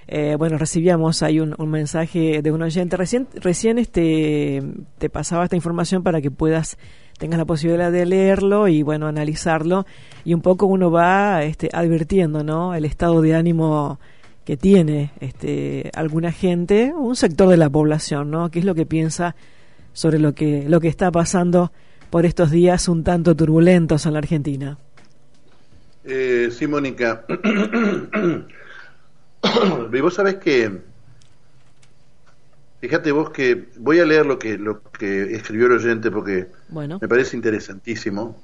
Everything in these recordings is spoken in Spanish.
Bueno, recibíamos ahí un mensaje de un oyente. Recién te pasaba esta información para que tengas la posibilidad de leerlo y, bueno, analizarlo. Y un poco uno va advirtiendo, ¿no?, el estado de ánimo que tiene alguna gente, un sector de la población, ¿no?, qué es lo que piensa sobre lo que está pasando por estos días un tanto turbulentos en la Argentina. Sí, Mónica. Y vos sabés que, fíjate vos que voy a leer lo que escribió el oyente porque Bueno, me parece interesantísimo.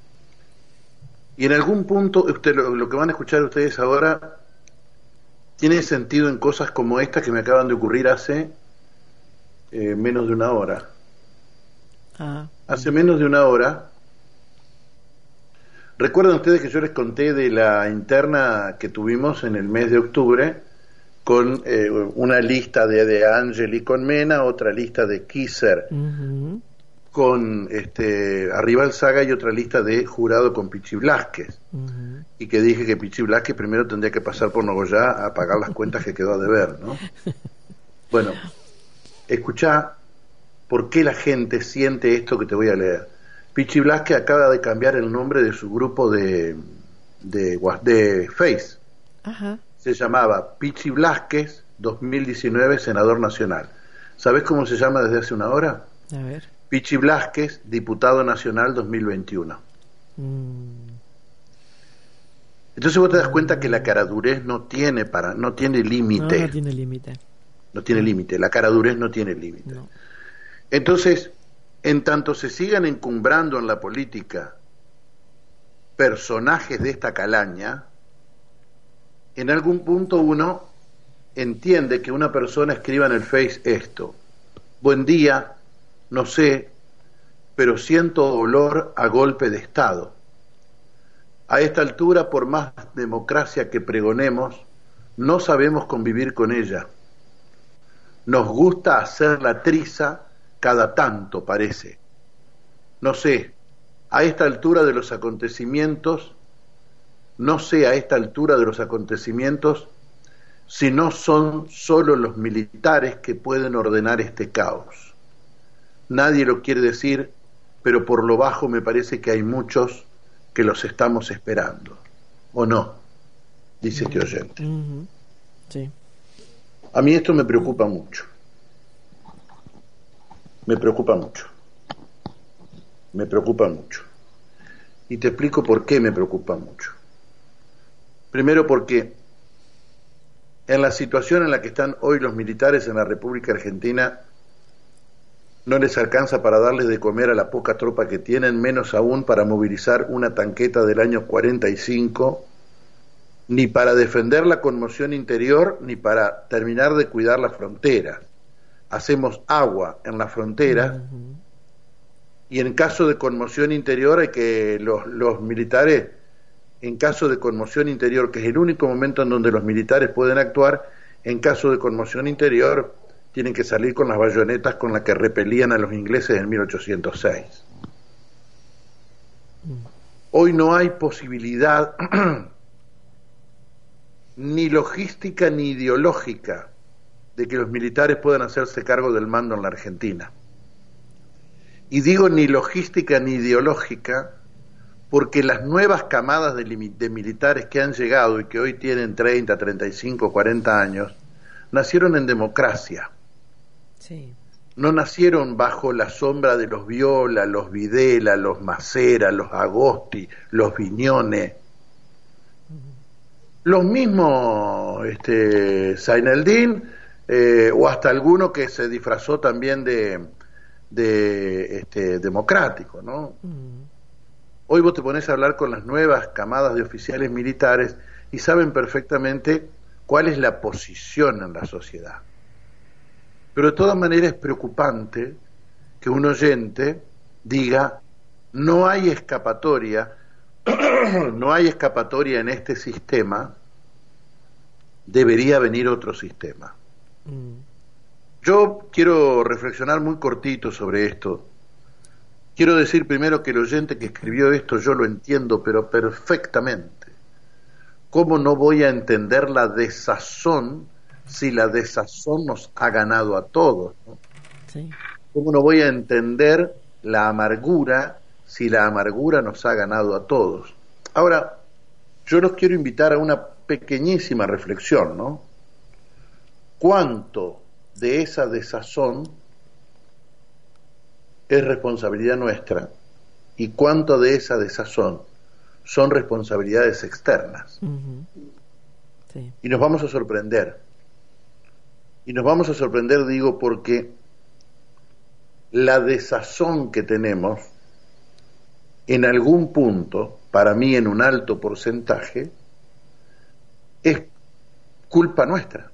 Y en algún punto, lo que van a escuchar ustedes ahora tiene sentido en cosas como estas que me acaban de ocurrir hace menos de una hora. Hace menos de una hora. ¿Recuerdan ustedes que yo les conté de la interna que tuvimos en el mes de octubre con una lista de De Angeli con Mena, otra lista de Kisser con Arribal Saga y otra lista de Jurado con Pichi Blasquez? Y que dije que Pichi Blasquez primero tendría que pasar por Nogoyá a pagar las cuentas que quedó a deber, ¿no? Bueno, escuchá por qué la gente siente esto que te voy a leer. Pichi Blasquez acaba de cambiar el nombre de su grupo de Face. Ajá. Se llamaba Pichi Blasquez 2019 Senador Nacional. ¿Sabés cómo se llama desde hace una hora? A ver. Pichi Blasquez Diputado Nacional 2021. Entonces vos te das cuenta que la caradurez no tiene límite. No tiene límite. No tiene límite, la caradurez no tiene límite. No. Entonces, en tanto se sigan encumbrando en la política personajes de esta calaña, en algún punto uno entiende que una persona escriba en el Face esto: buen día, no sé, pero siento olor a golpe de Estado. A esta altura, por más democracia que pregonemos, no sabemos convivir con ella. Nos gusta hacer la triza cada tanto, parece. No sé, a esta altura de los acontecimientos, si no son solo los militares que pueden ordenar este caos. Nadie lo quiere decir, pero por lo bajo me parece que hay muchos que los estamos esperando. ¿O no? Dice este oyente. Sí. A mí esto me preocupa mucho. Me preocupa mucho. Y te explico por qué me preocupa mucho. Primero porque en la situación en la que están hoy los militares en la República Argentina, no les alcanza para darles de comer a la poca tropa que tienen, menos aún para movilizar una tanqueta del año 45, ni para defender la conmoción interior, ni para terminar de cuidar la frontera. Hacemos agua en la frontera y en caso de conmoción interior hay que los militares, en caso de conmoción interior, que es el único momento en donde los militares pueden actuar, en caso de conmoción interior tienen que salir con las bayonetas con las que repelían a los ingleses en 1806. Hoy no hay posibilidad ni logística ni ideológica de que los militares puedan hacerse cargo del mando en la Argentina. Y digo ni logística ni ideológica porque las nuevas camadas de militares que han llegado y que hoy tienen 30, 35, 40 años, nacieron en democracia. Sí. No nacieron bajo la sombra de los Viola, los Videla, los Macera, los Agosti, los Viñones. Los mismos Zaineldin, o hasta alguno que se disfrazó también de democrático, ¿no? Hoy vos te pones a hablar con las nuevas camadas de oficiales militares y saben perfectamente cuál es la posición en la sociedad. Pero de todas maneras es preocupante que un oyente diga: no hay escapatoria, no hay escapatoria en este sistema, debería venir otro sistema. Yo quiero reflexionar muy cortito sobre esto. Quiero decir primero que el oyente que escribió esto yo lo entiendo, pero perfectamente. ¿Cómo no voy a entender la desazón si la desazón nos ha ganado a todos, ¿no? Sí. ¿Cómo no voy a entender la amargura si la amargura nos ha ganado a todos? Ahora, yo los quiero invitar a una pequeñísima reflexión, ¿no? ¿Cuánto de esa desazón es responsabilidad nuestra y cuánto de esa desazón son responsabilidades externas? Uh-huh. Sí. Y nos vamos a sorprender. Y nos vamos a sorprender, digo, porque la desazón que tenemos, en algún punto, para mí en un alto porcentaje, es culpa nuestra.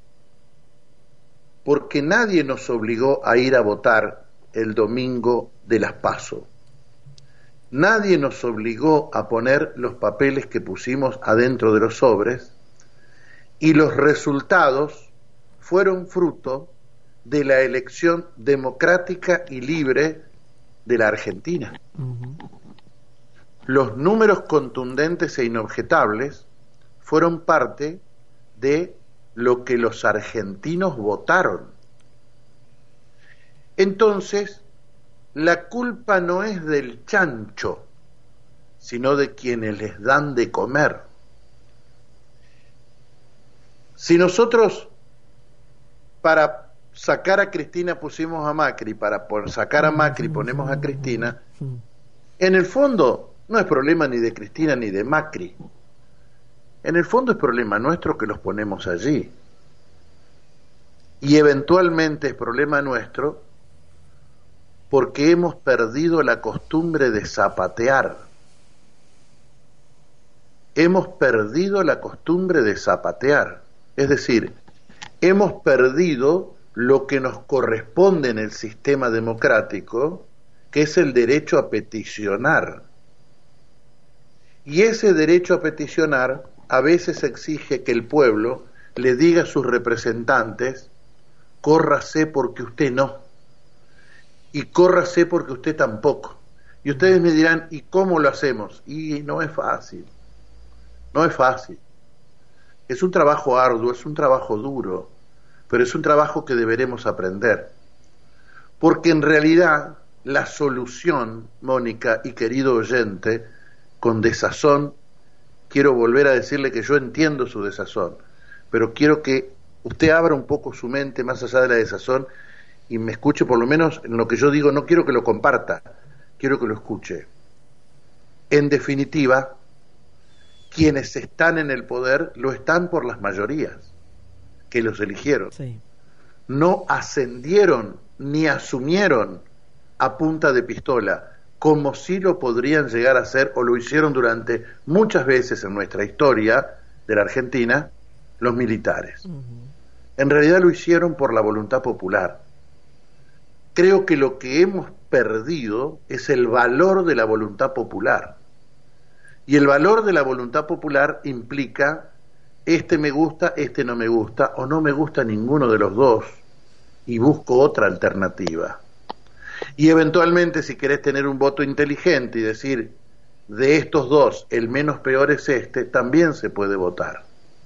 Porque nadie nos obligó a ir a votar el domingo de las PASO. Nadie nos obligó a poner los papeles que pusimos adentro de los sobres, y los resultados fueron fruto de la elección democrática y libre de la Argentina. Uh-huh. Los números contundentes e inobjetables fueron parte de lo que los argentinos votaron. Entonces, la culpa no es del chancho, sino de quienes les dan de comer. Si nosotros para sacar a Cristina pusimos a Macri, para sacar a Macri ponemos a Cristina, en el fondo no es problema ni de Cristina ni de Macri. En el fondo es problema nuestro que los ponemos allí. Y eventualmente es problema nuestro porque hemos perdido la costumbre de zapatear. Hemos perdido la costumbre de zapatear. Es decir, hemos perdido lo que nos corresponde en el sistema democrático, que es el derecho a peticionar. Y ese derecho a peticionar a veces exige que el pueblo le diga a sus representantes: córrase porque usted no, y córrase porque usted tampoco. Y ustedes me dirán: ¿y cómo lo hacemos? Y no es fácil, no es fácil. Es un trabajo arduo, es un trabajo duro, pero es un trabajo que deberemos aprender. Porque en realidad la solución, Mónica y querido oyente, con desazón, quiero volver a decirle que yo entiendo su desazón, pero quiero que usted abra un poco su mente más allá de la desazón y me escuche por lo menos en lo que yo digo. No quiero que lo comparta, quiero que lo escuche. En definitiva, quienes están en el poder lo están por las mayorías que los eligieron. Sí. No ascendieron ni asumieron a punta de pistola, como si lo podrían llegar a hacer o lo hicieron durante muchas veces en nuestra historia de la Argentina los militares. Uh-huh. En realidad lo hicieron por la voluntad popular. Creo que lo que hemos perdido es el valor de la voluntad popular. Y el valor de la voluntad popular implica: este me gusta, este no me gusta, o no me gusta ninguno de los dos, y busco otra alternativa. Y eventualmente, si querés tener un voto inteligente y decir: de estos dos, el menos peor es este, también se puede votar.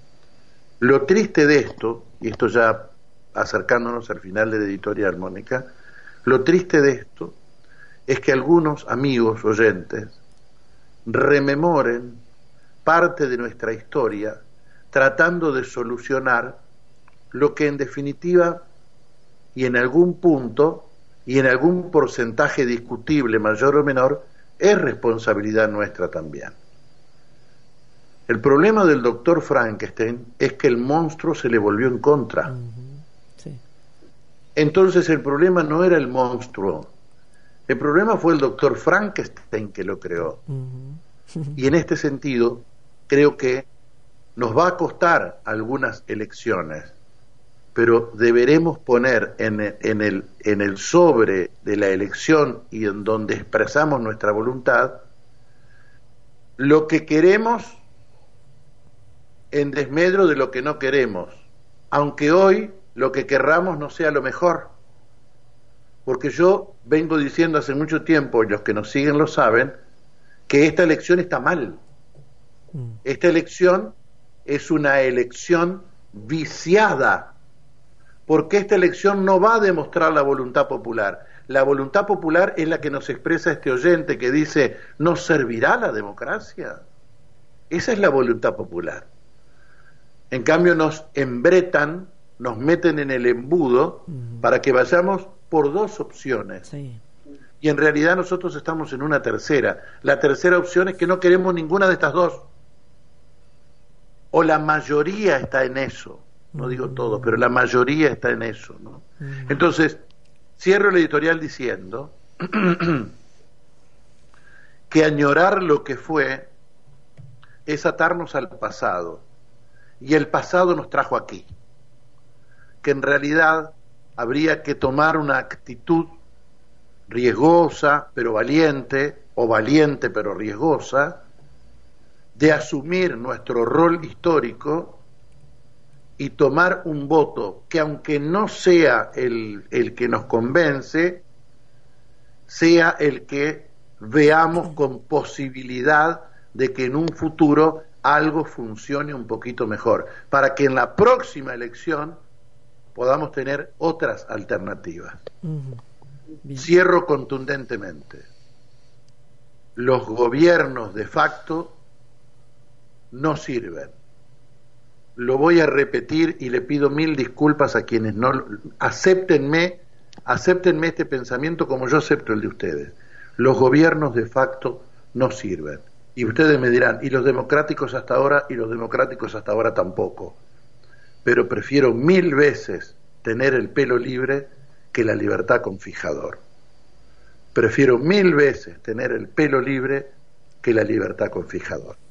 Lo triste de esto, y esto ya acercándonos al final de la editorial, Mónica, lo triste de esto es que algunos amigos oyentes rememoren parte de nuestra historia tratando de solucionar lo que en definitiva y en algún punto y en algún porcentaje discutible, mayor o menor, es responsabilidad nuestra también. El problema del doctor Frankenstein es que el monstruo se le volvió en contra. Uh-huh. Sí. Entonces el problema no era el monstruo, el problema fue el doctor Frankenstein que lo creó. Uh-huh. Y en este sentido creo que nos va a costar algunas elecciones, pero deberemos poner en el sobre de la elección y en donde expresamos nuestra voluntad lo que queremos en desmedro de lo que no queremos, aunque hoy lo que querramos no sea lo mejor. Porque yo vengo diciendo hace mucho tiempo, y los que nos siguen lo saben, que esta elección está mal. Esta elección es una elección viciada, porque esta elección no va a demostrar la voluntad popular. La voluntad popular es la que nos expresa este oyente que dice, ¿nos servirá la democracia? Esa es la voluntad popular. En cambio nos embretan, nos meten en el embudo para que vayamos por dos opciones. Sí. Y en realidad nosotros estamos en una tercera. La tercera opción es que no queremos ninguna de estas dos. O la mayoría está en eso. No digo todo, pero la mayoría está en eso, ¿no? Entonces, cierro el editorial diciendo que añorar lo que fue es atarnos al pasado. Y el pasado nos trajo aquí. Que en realidad habría que tomar una actitud riesgosa pero valiente, o valiente pero riesgosa, de asumir nuestro rol histórico y tomar un voto que, aunque no sea el que nos convence, sea el que veamos con posibilidad de que en un futuro algo funcione un poquito mejor, para que en la próxima elección podamos tener otras alternativas. Cierro contundentemente. Los gobiernos de facto no sirven. Lo voy a repetir y le pido 1000 disculpas a quienes no... Acéptenme este pensamiento como yo acepto el de ustedes. Los gobiernos de facto no sirven. Y ustedes me dirán, y los democráticos hasta ahora, y los democráticos hasta ahora tampoco. Pero prefiero 1000 veces tener el pelo libre que la libertad con fijador. Prefiero 1000 veces tener el pelo libre que la libertad con fijador.